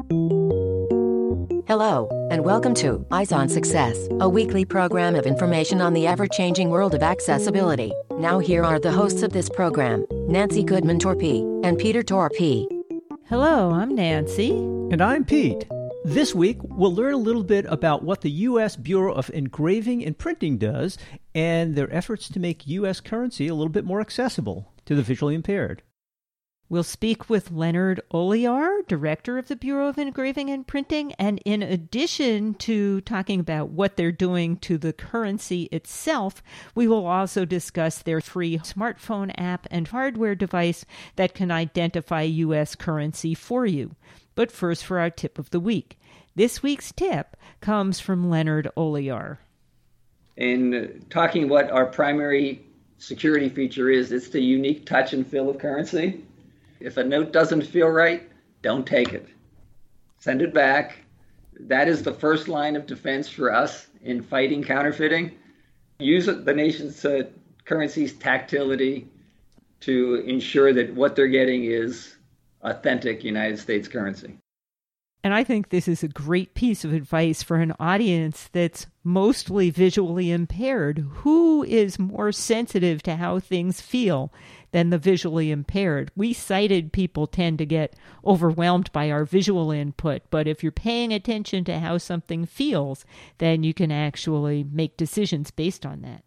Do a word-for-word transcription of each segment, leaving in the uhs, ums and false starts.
Hello, and welcome to Eyes on Success, a weekly program of information on the ever-changing world of accessibility. Now here are the hosts of this program, Nancy Goodman-Torpey and Peter Torpey. Hello, I'm Nancy. And I'm Pete. This week, we'll learn a little bit about what the U S Bureau of Engraving and Printing does and their efforts to make U S currency a little bit more accessible to the visually impaired. We'll speak with Leonard Olear, Director of the Bureau of Engraving and Printing, and in addition to talking about what they're doing to the currency itself, we will also discuss their free smartphone app and hardware device that can identify U S currency for you. But first, for our tip of the week. This week's tip comes from Leonard Olear. In talking what our primary security feature is, it's the unique touch and feel of currency. If a note doesn't feel right, don't take it. Send it back. That is the first line of defense for us in fighting counterfeiting. Use the nation's uh, currency's tactility to ensure that what they're getting is authentic United States currency. And I think this is a great piece of advice for an audience that's mostly visually impaired. Who is more sensitive to how things feel than the visually impaired? We sighted people tend to get overwhelmed by our visual input, but if you're paying attention to how something feels, then you can actually make decisions based on that.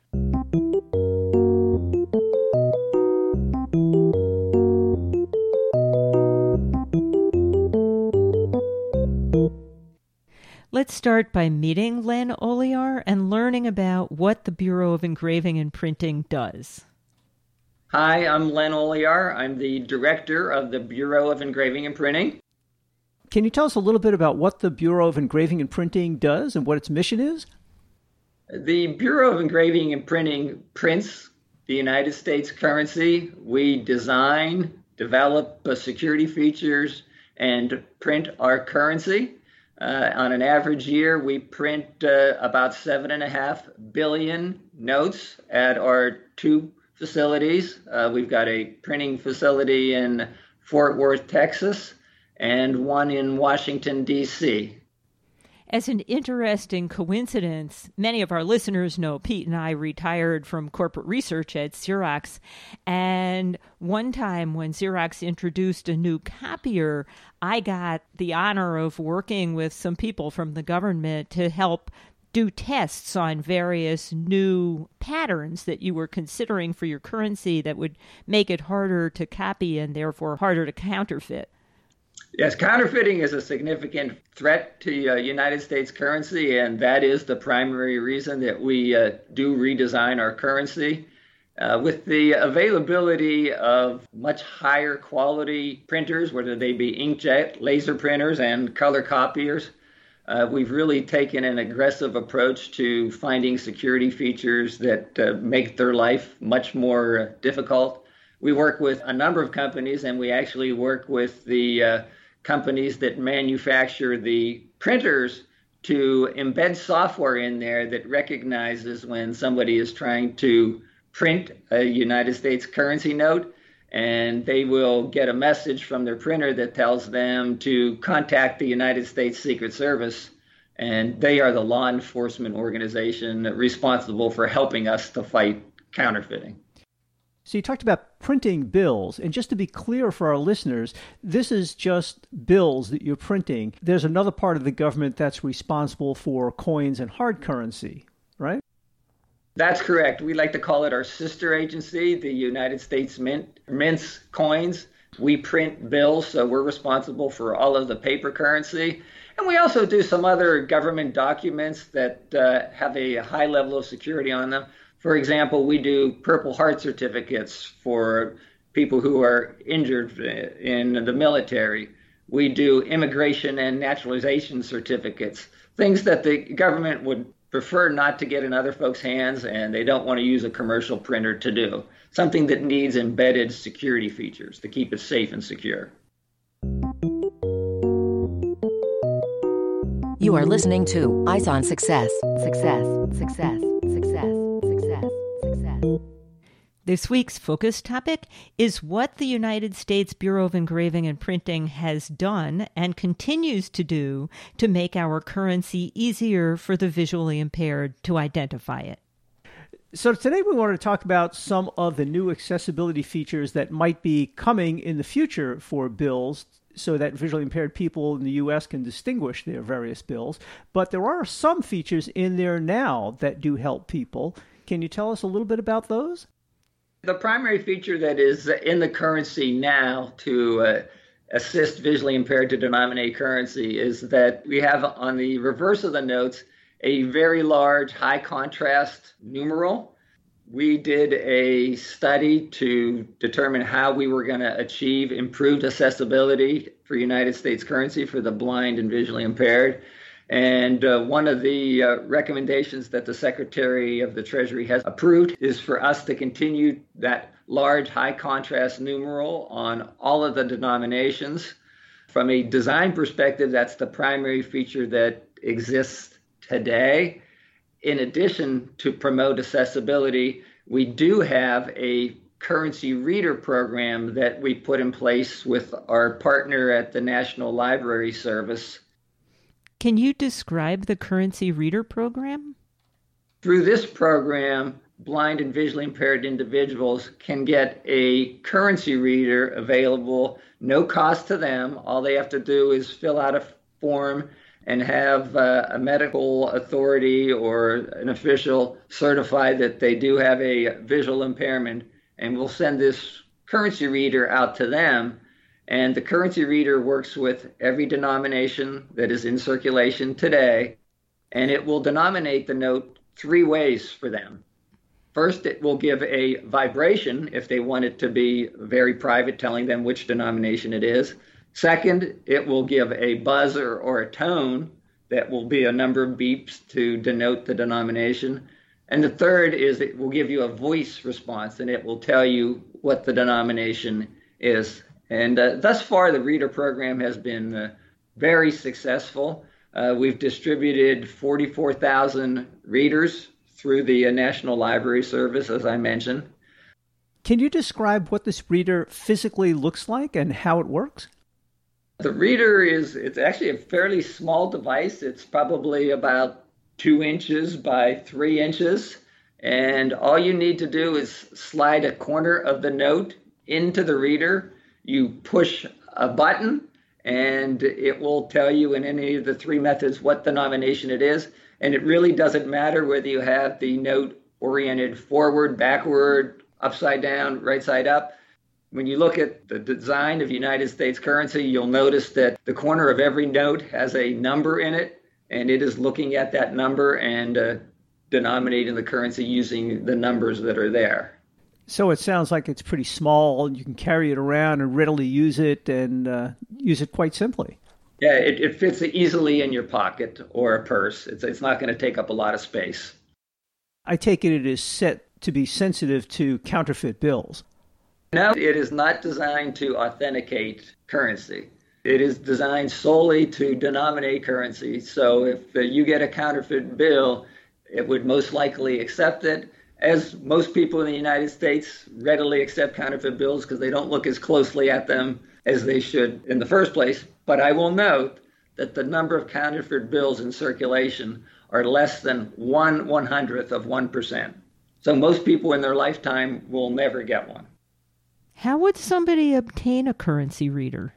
Let's start by meeting Len Olear and learning about what the Bureau of Engraving and Printing does. Hi, I'm Len Olear. I'm the Director of the Bureau of Engraving and Printing. Can you tell us a little bit about what the Bureau of Engraving and Printing does and what its mission is? The Bureau of Engraving and Printing prints the United States currency. We design, develop uh, security features, and print our currency. Uh, on an average year, we print uh, about seven and a half billion notes at our two facilities. Uh, we've got a printing facility in Fort Worth, Texas, and one in Washington, D C As an interesting coincidence, many of our listeners know Pete and I retired from corporate research at Xerox. And one time when Xerox introduced a new copier, I got the honor of working with some people from the government to help do tests on various new patterns that you were considering for your currency that would make it harder to copy and therefore harder to counterfeit. Yes, counterfeiting is a significant threat to uh, United States currency, and that is the primary reason that we uh, do redesign our currency. Uh, with the availability of much higher quality printers, whether they be inkjet, laser printers, and color copiers, uh, we've really taken an aggressive approach to finding security features that uh, make their life much more uh, difficult. We work with a number of companies, and we actually work with the uh, companies that manufacture the printers to embed software in there that recognizes when somebody is trying to print a United States currency note, and they will get a message from their printer that tells them to contact the United States Secret Service, and they are the law enforcement organization responsible for helping us to fight counterfeiting. So you talked about printing bills, and just to be clear for our listeners, this is just bills that you're printing. There's another part of the government that's responsible for coins and hard currency, right? That's correct. We like to call it our sister agency, the United States Mint, mints coins. We print bills, so we're responsible for all of the paper currency. And we also do some other government documents that uh, have a high level of security on them. For example, we do Purple Heart certificates for people who are injured in the military. We do immigration and naturalization certificates, things that the government would prefer not to get in other folks' hands, and they don't want to use a commercial printer to do. Something that needs embedded security features to keep it safe and secure. You are listening to Eyes on Success. Success, success, success, success, success. This week's focus topic is what the United States Bureau of Engraving and Printing has done and continues to do to make our currency easier for the visually impaired to identify it. So today we want to talk about some of the new accessibility features that might be coming in the future for bills so that visually impaired people in the U S can distinguish their various bills. But there are some features in there now that do help people. Can you tell us a little bit about those? The primary feature that is in the currency now to uh, assist visually impaired to denominate currency is that we have on the reverse of the notes a very large high contrast numeral. We did a study to determine how we were going to achieve improved accessibility for United States currency for the blind and visually impaired. And uh, one of the uh, recommendations that the Secretary of the Treasury has approved is for us to continue that large high contrast numeral on all of the denominations. From a design perspective, that's the primary feature that exists today. In addition to promote accessibility, we do have a currency reader program that we put in place with our partner at the National Library Service. Can you describe the currency reader program? Through this program, blind and visually impaired individuals can get a currency reader available, no cost to them. All they have to do is fill out a form and have uh, a medical authority or an official certify that they do have a visual impairment, and we'll send this currency reader out to them. And the currency reader works with every denomination that is in circulation today, and it will denominate the note three ways for them. First, it will give a vibration if they want it to be very private, telling them which denomination it is. Second, it will give a buzzer or a tone that will be a number of beeps to denote the denomination. And the third is it will give you a voice response, and it will tell you what the denomination is. And uh, thus far, the reader program has been uh, very successful. Uh, we've distributed forty-four thousand readers through the uh, National Library Service, as I mentioned. Can you describe what this reader physically looks like and how it works? The reader is, it's actually a fairly small device. It's probably about two inches by three inches. And all you need to do is slide a corner of the note into the reader. You push a button, and it will tell you in any of the three methods what denomination it is. And it really doesn't matter whether you have the note oriented forward, backward, upside down, right side up. When you look at the design of United States currency, you'll notice that the corner of every note has a number in it, and it is looking at that number and uh, denominating the currency using the numbers that are there. So it sounds like it's pretty small. You can carry it around and readily use it and uh, use it quite simply. Yeah, it, it fits easily in your pocket or a purse. It's, it's not going to take up a lot of space. I take it it is set to be sensitive to counterfeit bills. No, it is not designed to authenticate currency. It is designed solely to denominate currency. So if uh, you get a counterfeit bill, it would most likely accept it. As most people in the United States readily accept counterfeit bills because they don't look as closely at them as they should in the first place. But I will note that the number of counterfeit bills in circulation are less than one one hundredth of one percent. So most people in their lifetime will never get one. How would somebody obtain a currency reader?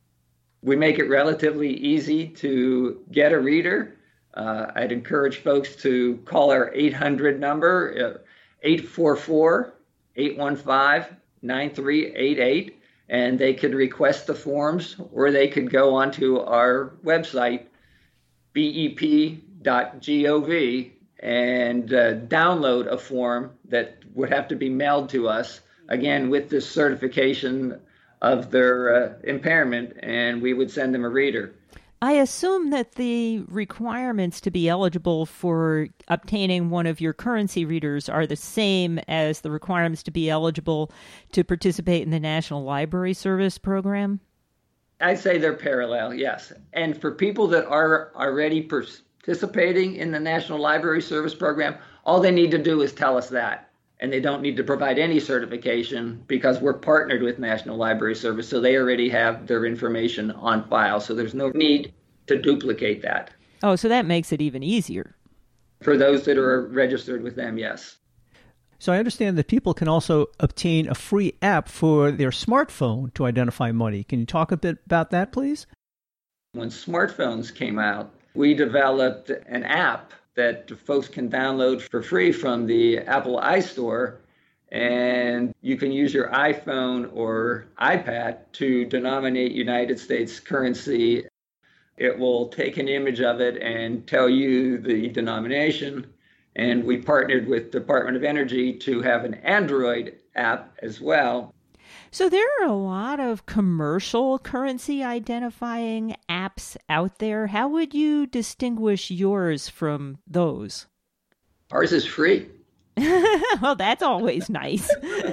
We make it relatively easy to get a reader. Uh, I'd encourage folks to call our eight hundred number, uh, eight four four, eight one five, nine three eight eight, and they could request the forms, or they could go onto our website, B E P dot gov, and uh, download a form that would have to be mailed to us, again, with this certification of their uh, impairment, and we would send them a reader. I assume that the requirements to be eligible for obtaining one of your currency readers are the same as the requirements to be eligible to participate in the National Library Service program? I'd say they're parallel, yes. And for people that are already participating in the National Library Service program, all they need to do is tell us that. and they don't need to provide any certification because we're partnered with National Library Service, so they already have their information on file. So there's no need to duplicate that. Oh, so that makes it even easier. For those that are registered with them, yes. So I understand that people can also obtain a free app for their smartphone to identify money. Can you talk a bit about that, please? When smartphones came out, we developed an app that folks can download for free from the Apple iStore, and you can use your iPhone or iPad to denominate United States currency. It will take an image of it and tell you the denomination. And we partnered with Department of Energy to have an Android app as well. So there are a lot of commercial currency identifying apps out there. How would you distinguish yours from those? Ours is free. Well, that's always nice.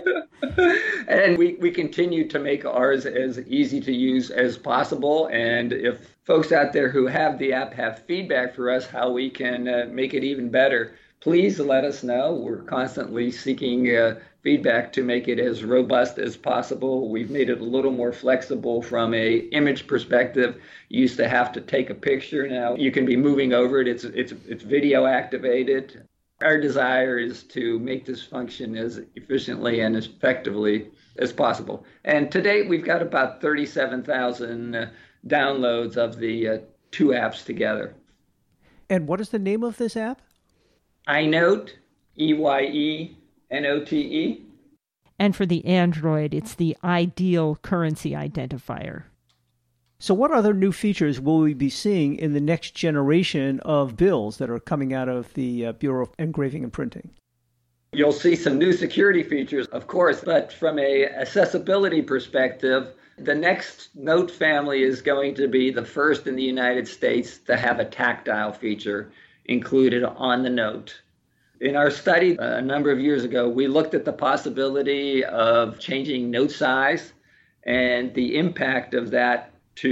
And we, we continue to make ours as easy to use as possible. And if folks out there who have the app have feedback for us how we can uh, make it even better, please let us know. We're constantly seeking uh, feedback to make it as robust as possible. We've made it a little more flexible from a image perspective. You used to have to take a picture. Now you can be moving over it. It's it's it's video activated. Our desire is to make this function as efficiently and as effectively as possible. And to date, we've got about thirty-seven thousand uh, downloads of the uh, two apps together. And what is the name of this app? iNote, E Y E N O T E. And for the Android, it's the Ideal Currency Identifier. So what other new features will we be seeing in the next generation of bills that are coming out of the uh, Bureau of Engraving and Printing? You'll see some new security features, of course, but from a accessibility perspective, the next note family is going to be the first in the United States to have a tactile feature included on the note. In our study a number of years ago, we looked at the possibility of changing note size and the impact of that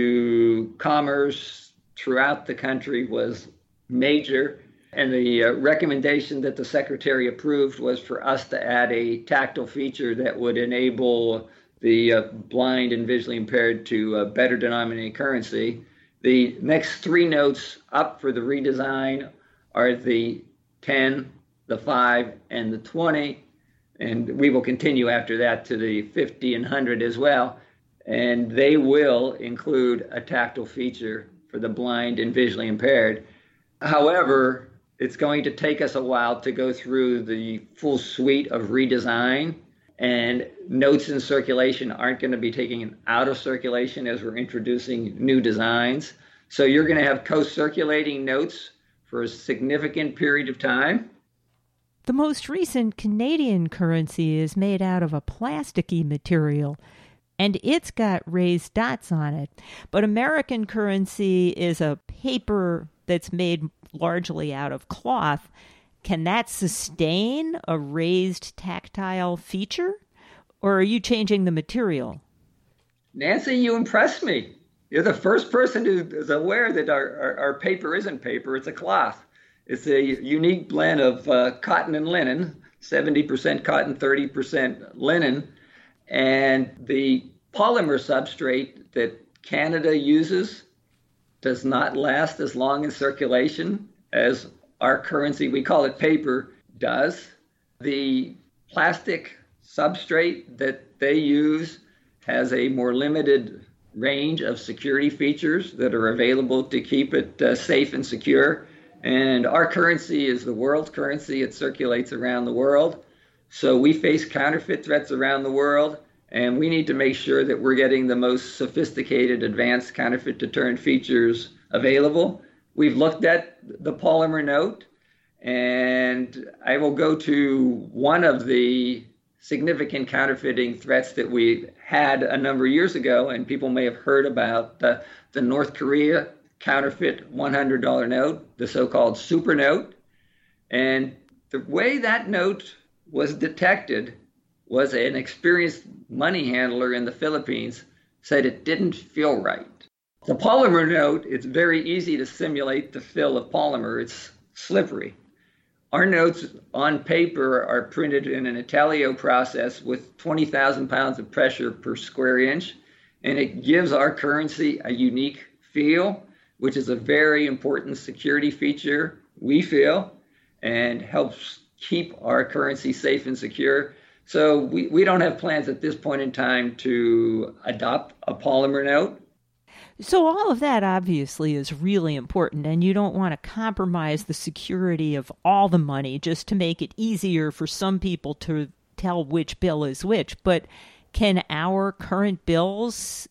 to commerce throughout the country was major. And the uh, recommendation that the Secretary approved was for us to add a tactile feature that would enable the uh, blind and visually impaired to uh, better denominate currency. The next three notes up for the redesign are the ten, the five, and the twenty. And we will continue after that to the fifty and one hundred as well. And they will include a tactile feature for the blind and visually impaired. However, it's going to take us a while to go through the full suite of redesign, and notes in circulation aren't going to be taken out of circulation as we're introducing new designs. So you're going to have co-circulating notes for a significant period of time. The most recent Canadian currency is made out of a plasticky material, and it's got raised dots on it. But American currency is a paper that's made largely out of cloth. Can that sustain a raised tactile feature? Or are you changing the material? Nancy, you impress me. You're the first person who is aware that our, our, our paper isn't paper, it's a cloth. It's a unique blend of uh, cotton and linen, seventy percent cotton, thirty percent linen. And the polymer substrate that Canada uses does not last as long in circulation as our currency, we call it paper, does. The plastic substrate that they use has a more limited range of security features that are available to keep it uh, safe and secure. And our currency is the world's currency. It circulates around the world. So we face counterfeit threats around the world, and we need to make sure that we're getting the most sophisticated, advanced counterfeit deterrent features available. We've looked at the polymer note, and I will go to one of the significant counterfeiting threats that we had a number of years ago, and people may have heard about the, the North Korea counterfeit one hundred dollar note, the so-called super note. And the way that note was detected was an experienced money handler in the Philippines said it didn't feel right. The polymer note, it's very easy to simulate the fill of polymer. It's slippery. Our notes on paper are printed in an intaglio process with twenty thousand pounds of pressure per square inch, and it gives our currency a unique feel, which is a very important security feature, we feel, and helps keep our currency safe and secure. So we, we don't have plans at this point in time to adopt a polymer note. So all of that obviously is really important, and you don't want to compromise the security of all the money just to make it easier for some people to tell which bill is which. But can our current bills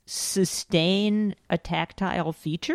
sustain a tactile feature?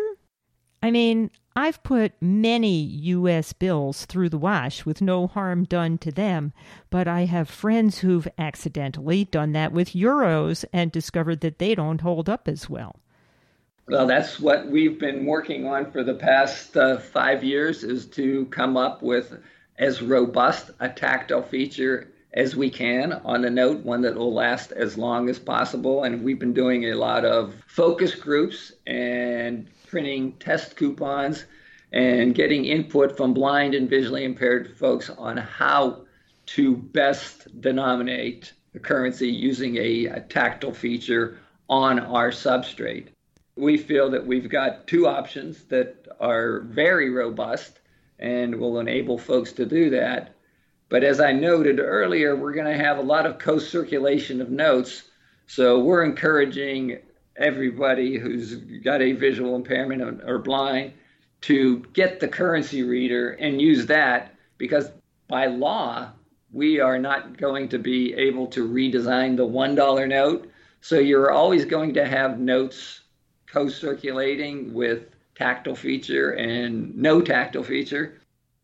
I mean, I've put many U S bills through the wash with no harm done to them, but I have friends who've accidentally done that with euros and discovered that they don't hold up as well. Well, that's what we've been working on for the past uh, five years, is to come up with as robust a tactile feature as we can on the note, one that will last as long as possible. And we've been doing a lot of focus groups and printing test coupons and getting input from blind and visually impaired folks on how to best denominate the currency using a, a tactile feature on our substrate. We feel that we've got two options that are very robust and will enable folks to do that. But as I noted earlier, we're going to have a lot of co-circulation of notes. So we're encouraging everybody who's got a visual impairment or blind to get the currency reader and use that, because by law, we are not going to be able to redesign the one dollar note. So you're always going to have notes co-circulating with tactile feature and no tactile feature.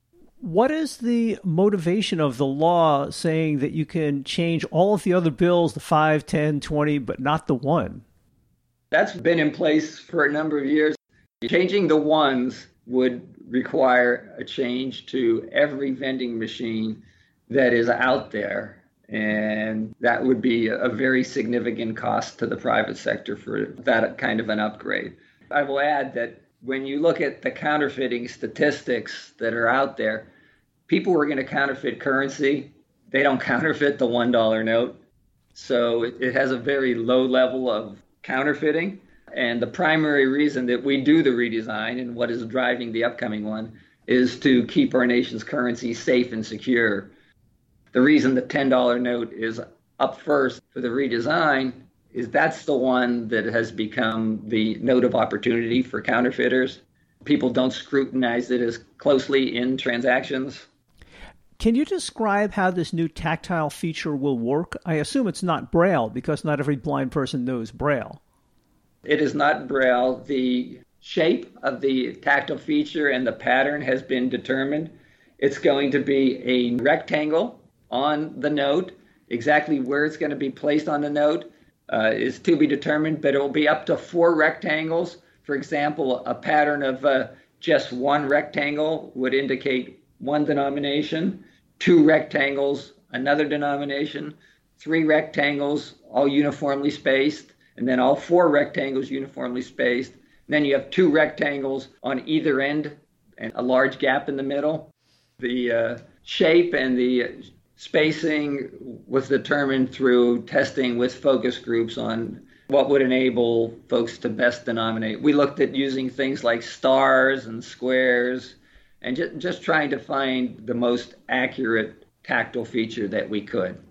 What is the motivation of the law saying that you can change all of the other bills, the five, ten, twenty, but not the one? That's been in place for a number of years. Changing the ones would require a change to every vending machine that is out there. And that would be a very significant cost to the private sector for that kind of an upgrade. I will add that when you look at the counterfeiting statistics that are out there, people who are going to counterfeit currency, they don't counterfeit the one dollar note. So it, it has a very low level of counterfeiting. And the primary reason that we do the redesign and what is driving the upcoming one is to keep our nation's currency safe and secure. The reason the ten dollar note is up first for the redesign is that's the one that has become the note of opportunity for counterfeiters. People don't scrutinize it as closely in transactions. Can you describe how this new tactile feature will work? I assume it's not Braille, because not every blind person knows Braille. It is not Braille. The shape of the tactile feature and the pattern has been determined. It's going to be a rectangle on the note. Exactly where it's going to be placed on the note uh, is to be determined, but it will be up to four rectangles. For example, a pattern of uh, just one rectangle would indicate one denomination, two rectangles, another denomination, three rectangles, all uniformly spaced, and then all four rectangles uniformly spaced. And then you have two rectangles on either end and a large gap in the middle. The uh, shape and the spacing was determined through testing with focus groups on what would enable folks to best denominate. We looked at using things like stars and squares and just, just trying to find the most accurate tactile feature that we could.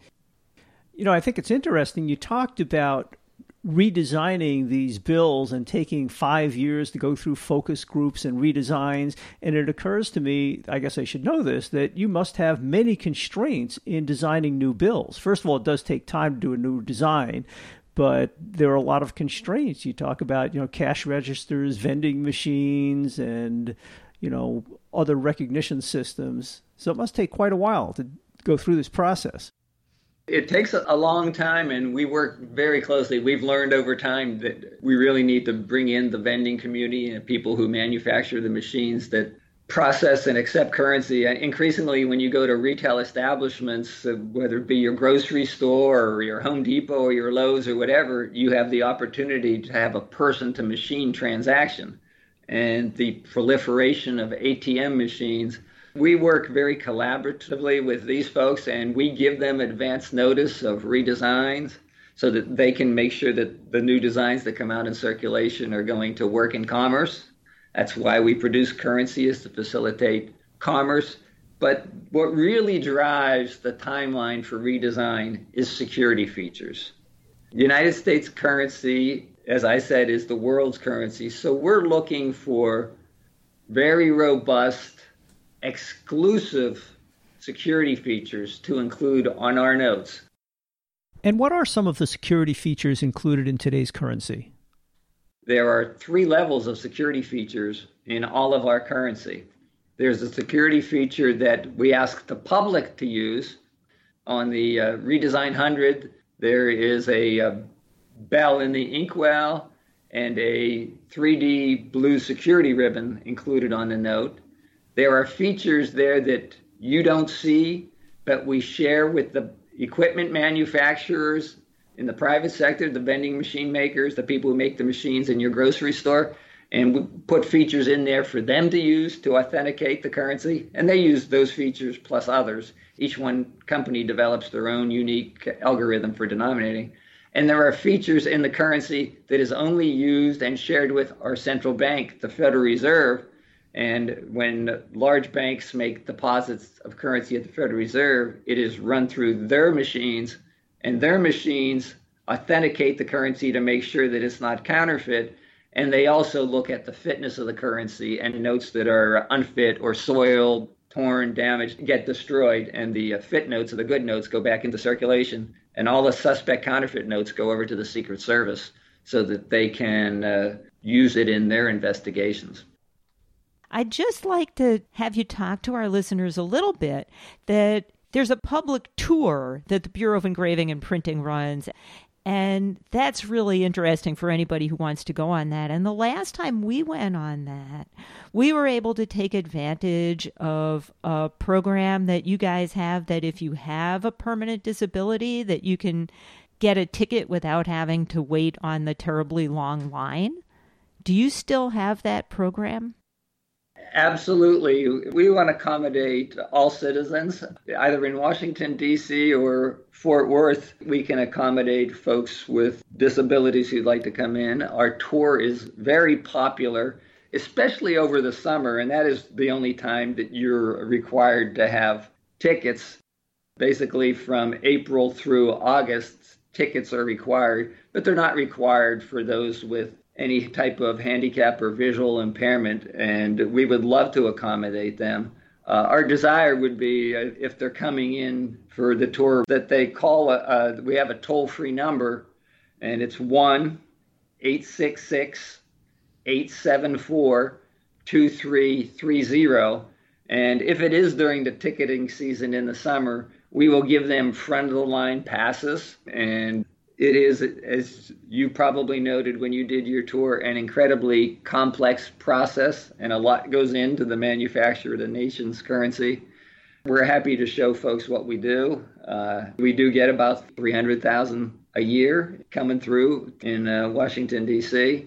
You know, I think it's interesting. You talked about redesigning these bills and taking five years to go through focus groups and redesigns. And it occurs to me, I guess I should know this, that you must have many constraints in designing new bills. First of all, it does take time to do a new design, but there are a lot of constraints. You talk about, you know, cash registers, vending machines, and, you know, other recognition systems. So it must take quite a while to go through this process. It takes a long time, and we work very closely. We've learned over time that we really need to bring in the vending community and people who manufacture the machines that process and accept currency. Increasingly, when you go to retail establishments, whether it be your grocery store or your Home Depot or your Lowe's or whatever, you have the opportunity to have a person-to-machine transaction. And the proliferation of A T M machines We work very collaboratively with these folks, and we give them advance notice of redesigns so that they can make sure that the new designs that come out in circulation are going to work in commerce. That's why we produce currency, is to facilitate commerce. But what really drives the timeline for redesign is security features. The United States currency, as I said, is the world's currency. So we're looking for very robust, exclusive security features to include on our notes. And what are some of the security features included in today's currency? There are three levels of security features in all of our currency. There's a security feature that we ask the public to use. On the uh, Redesign one hundred, there is a uh, bell in the inkwell and a three D blue security ribbon included on the note. There are features there that you don't see, but we share with the equipment manufacturers in the private sector, the vending machine makers, the people who make the machines in your grocery store, and we put features in there for them to use to authenticate the currency. And they use those features plus others. Each one company develops their own unique algorithm for denominating. And there are features in the currency that is only used and shared with our central bank, the Federal Reserve. And when large banks make deposits of currency at the Federal Reserve, it is run through their machines, and their machines authenticate the currency to make sure that it's not counterfeit. And they also look at the fitness of the currency, and notes that are unfit or soiled, torn, damaged get destroyed, and the fit notes or the good notes go back into circulation. And all the suspect counterfeit notes go over to the Secret Service so that they can uh, use it in their investigations. I'd just like to have you talk to our listeners a little bit that there's a public tour that the Bureau of Engraving and Printing runs, and that's really interesting for anybody who wants to go on that. And the last time we went on that, we were able to take advantage of a program that you guys have that if you have a permanent disability, that you can get a ticket without having to wait on the terribly long line. Do you still have that program? Absolutely. We want to accommodate all citizens, either in Washington, D C or Fort Worth. We can accommodate folks with disabilities who'd like to come in. Our tour is very popular, especially over the summer, and that is the only time that you're required to have tickets. Basically, from April through August, tickets are required, but they're not required for those with any type of handicap or visual impairment, and we would love to accommodate them. Uh, our desire would be, uh, if they're coming in for the tour, that they call, uh, we have a toll-free number, and it's one eight six six, eight seven four, two three three zero. And if it is during the ticketing season in the summer, we will give them front-of-the-line passes. And it is, as you probably noted when you did your tour, an incredibly complex process, and a lot goes into the manufacture of the nation's currency. We're happy to show folks what we do. Uh, we do get about three hundred thousand a year coming through in uh, Washington, D C.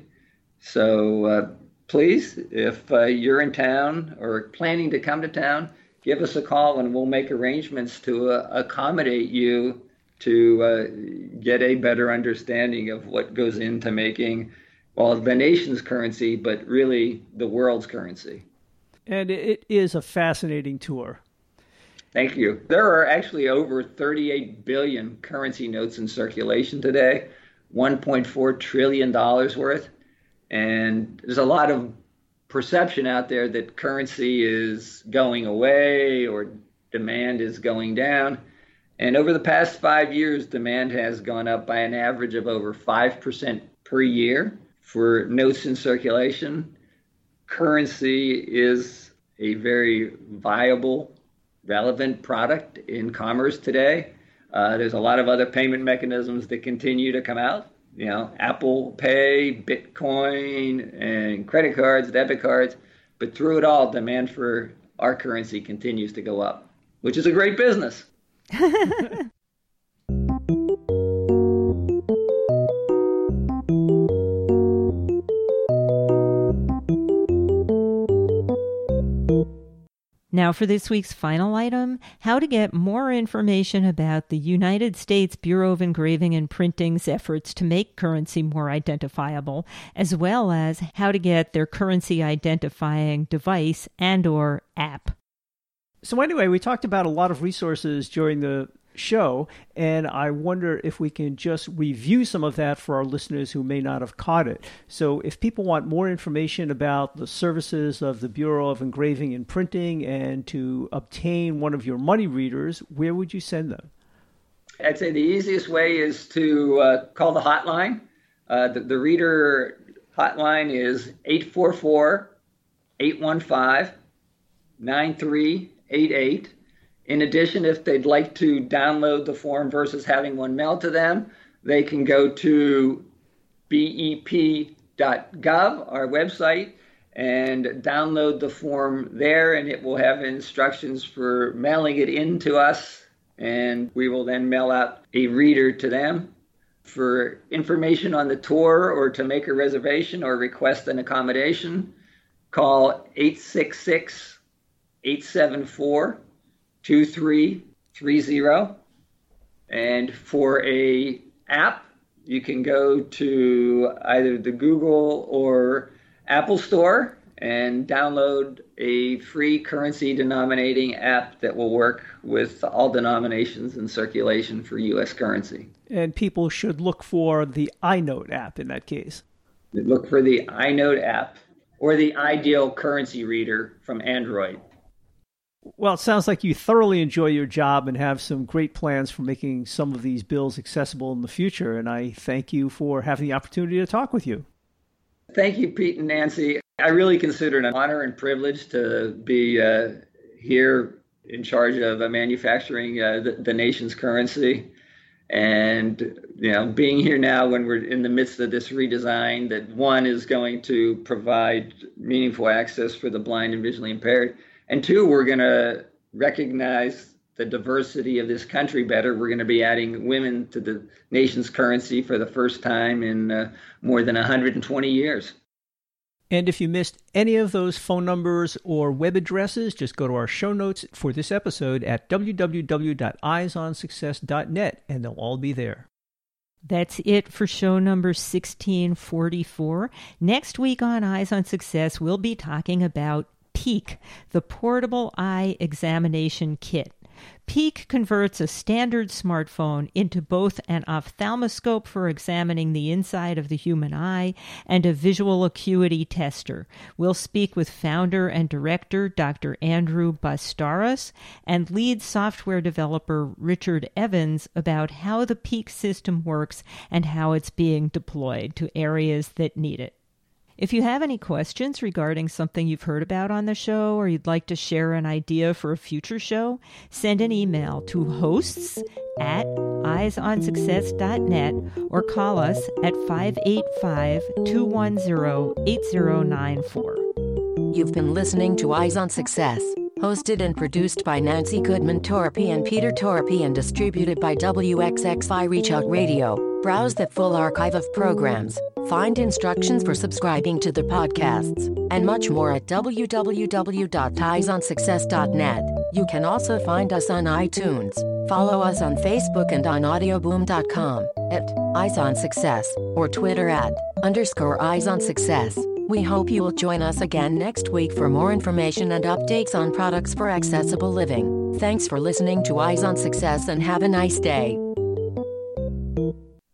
So uh, please, if uh, you're in town or planning to come to town, give us a call and we'll make arrangements to uh, accommodate you to uh, get a better understanding of what goes into making, well, the nation's currency, but really the world's currency. And it is a fascinating tour. Thank you. There are actually over thirty-eight billion currency notes in circulation today, one point four trillion dollars worth. And there's a lot of perception out there that currency is going away or demand is going down. And over the past five years, demand has gone up by an average of over five percent per year for notes in circulation. Currency is a very viable, relevant product in commerce today. Uh, there's a lot of other payment mechanisms that continue to come out. You know, Apple Pay, Bitcoin, and credit cards, debit cards. But through it all, demand for our currency continues to go up, which is a great business. Now for this week's final item, how to get more information about the United States Bureau of Engraving and Printing's efforts to make currency more identifiable, as well as how to get their currency identifying device and or app. So anyway, we talked about a lot of resources during the show, and I wonder if we can just review some of that for our listeners who may not have caught it. So if people want more information about the services of the Bureau of Engraving and Printing and to obtain one of your money readers, where would you send them? I'd say the easiest way is to uh, call the hotline. Uh, the, the reader hotline is eight four four, eight one five, nine three eight eight. In addition, if they'd like to download the form versus having one mailed to them, they can go to B E P dot gov, our website, and download the form there, and it will have instructions for mailing it in to us, and we will then mail out a reader to them. For information on the tour or to make a reservation or request an accommodation, call eight six six, eight seven four, two three three zero. And for a app, you can go to either the Google or Apple Store and download a free currency denominating app that will work with all denominations in circulation for U S currency. And people should look for the iNote app in that case. Look for the iNote app or the Ideal Currency Reader from Android. Well, it sounds like you thoroughly enjoy your job and have some great plans for making some of these bills accessible in the future, and I thank you for having the opportunity to talk with you. Thank you, Pete and Nancy. I really consider it an honor and privilege to be uh, here in charge of uh, manufacturing uh, the, the nation's currency. And, you know, being here now when we're in the midst of this redesign that, one, is going to provide meaningful access for the blind and visually impaired, and two, we're going to recognize the diversity of this country better. We're going to be adding women to the nation's currency for the first time in uh, more than one hundred twenty years. And if you missed any of those phone numbers or web addresses, just go to our show notes for this episode at w w w dot eyes on success dot net, and they'll all be there. That's it for show number sixteen forty-four. Next week on Eyes on Success, we'll be talking about PEEK, the Portable Eye Examination Kit. PEEK converts a standard smartphone into both an ophthalmoscope for examining the inside of the human eye and a visual acuity tester. We'll speak with founder and director Doctor Andrew Bastaras and lead software developer Richard Evans about how the PEEK system works and how it's being deployed to areas that need it. If you have any questions regarding something you've heard about on the show or you'd like to share an idea for a future show, send an email to hosts at eyes on success dot net or call us at five eight five, two one zero, eight zero nine four. You've been listening to Eyes on Success, hosted and produced by Nancy Goodman Torpy and Peter Torpy and distributed by W X X I Reach Out Radio. Browse the full archive of programs, find instructions for subscribing to the podcasts, and much more at w w w dot eyes on success dot net. You can also find us on iTunes. Follow us on Facebook and on audioboom dot com, at Eyes on Success, or Twitter at underscore Eyes on Success. We hope you will join us again next week for more information and updates on products for accessible living. Thanks for listening to Eyes on Success and have a nice day.